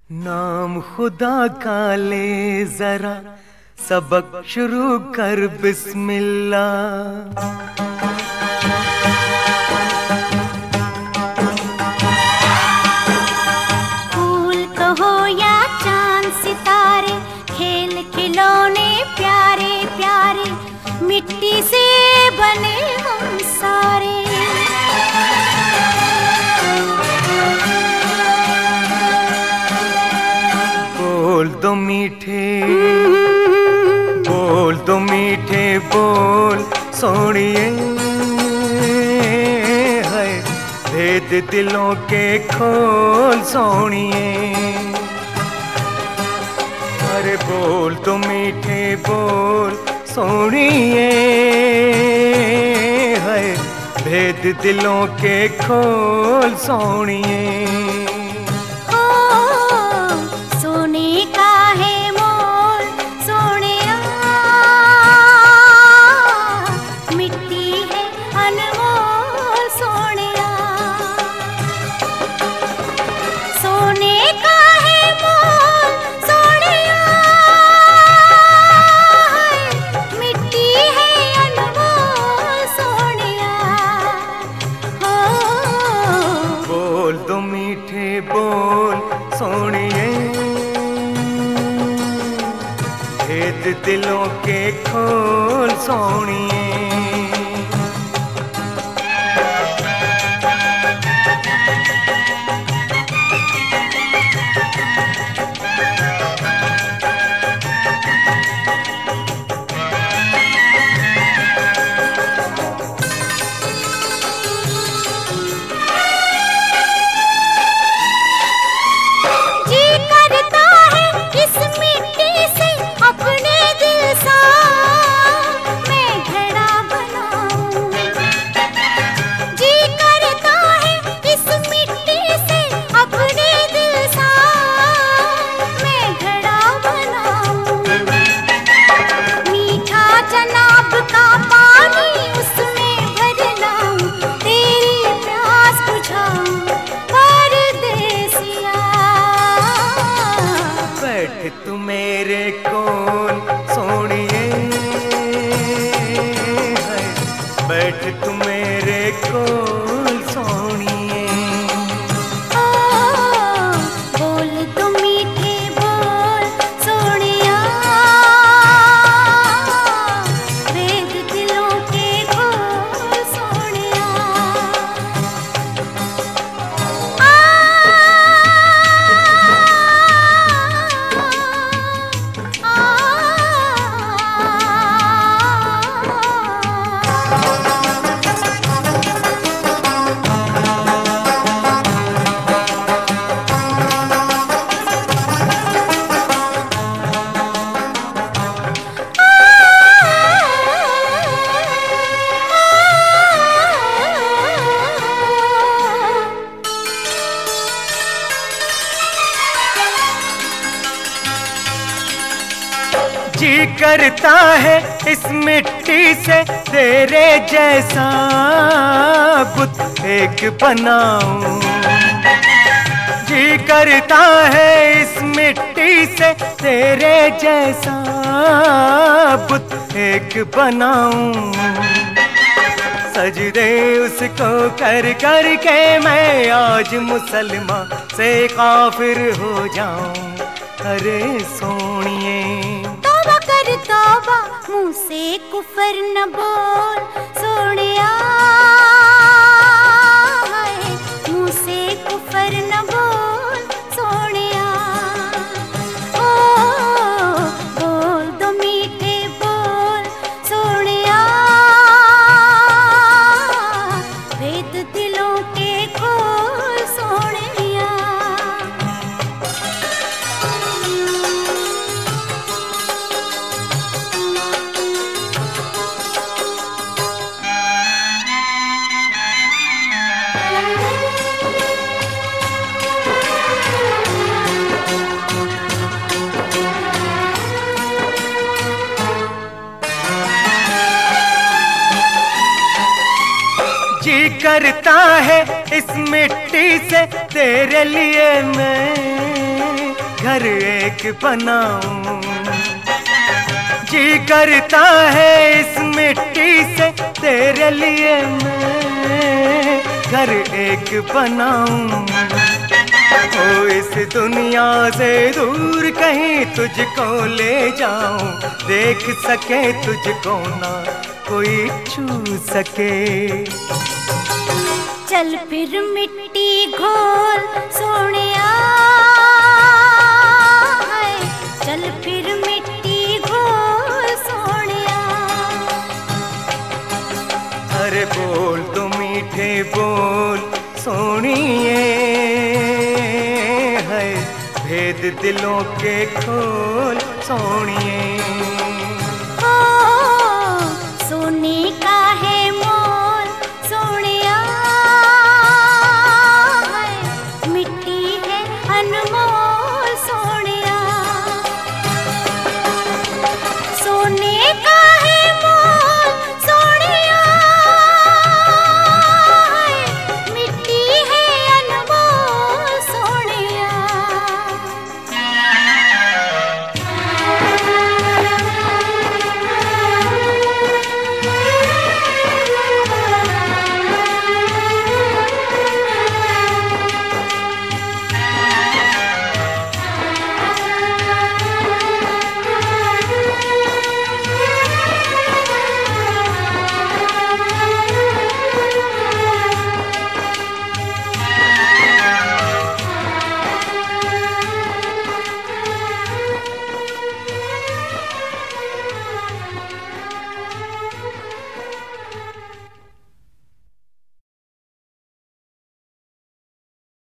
नाम खुदा का ले जरा, सबक शुरू कर बिस्मिल्लाह। फूल कहो या चांद सितारे, खेल खिलौने प्यारे प्यारे, मिट्टी से बने हम सारे। बोल दो मीठे, बोल दो मीठे बोल सोनिए, है भेद दिलों के खोल सोनिए। अरे बोल दो मीठे बोल सोनिए, है भेद दिलों के खोल सोनिए। बोल सोनिए, भेद दिलों के खोल सोनिए। तू मेरे कोल सोनिए, बैठ तू मेरे कोल सोनिए। बोल तो मीठे बोल सोनिया, भेद दिलों के खोल सोनिया। जी करता है इस मिट्टी से तेरे जैसा बुत एक बनाऊं। जी करता है इस मिट्टी से तेरे जैसा बुत एक बनाऊं। सजदे उसको कर कर के मैं आज मुसलमान से काफिर हो जाऊं। अरे सोनिए तौबा मुँह से कुफर न बोल सोनिया, मुँह से कुफर न बोल सोनिया। ओ बोल दो मीठे बोल सोनिया, भेद दिलों के खोल सोनिया। जी करता है इस मिट्टी से तेरे लिए मैं घर एक बनाऊं। जी करता है इस मिट्टी से तेरे लिए मैं घर एक बनाऊं। ओ इस दुनिया से दूर कहीं तुझको ले जाऊं, देख सके तुझको ना कोई छू सके। चल फिर मिट्टी घोल सोनिया, चल फिर मिट्टी घोल सोनिया। अरे बोल तो मीठे बोल सोनिए, है भेद दिलों के खोल सोनिए।